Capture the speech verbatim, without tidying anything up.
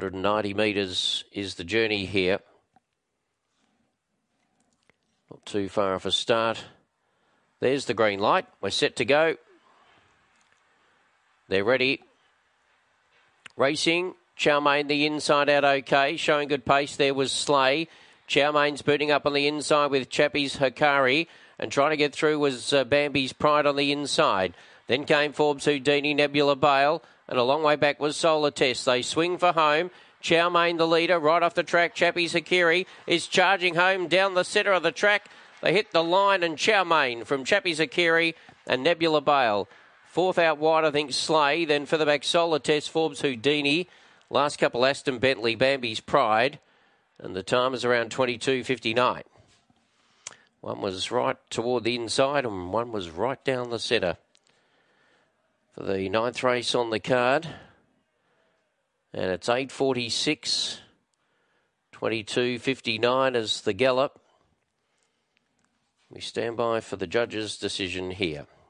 hundred ninety metres is the journey here. Not too far off a start. There's the green light. We're set to go. They're ready. Racing. Chow-Mein the inside out okay. Showing good pace there was Slay. Chow-Main's booting up on the inside with Chappie's Hikari. And trying to get through was uh, Bambi's Pride on the inside. Then came Forbes Houdini, Nebula Bale. And a long way back was Solar Test. They swing for home. Chow-Mein the leader, right off the track. Chappie's Hikari is charging home down the centre of the track. They hit the line, and Chow-Mein from Chappie's Hikari and Nebula Bale. Fourth out wide, I think, Slay. Then for the back, Solar Test, Forbes Houdini. Last couple, Aston Bentley, Bambi's Pride. And the time is around twenty-two fifty-nine. One was right toward the inside and one was right down the centre. For the ninth race on the card. And it's eight forty-six. twenty-two fifty-nine as the gallop. We stand by for the judge's decision here.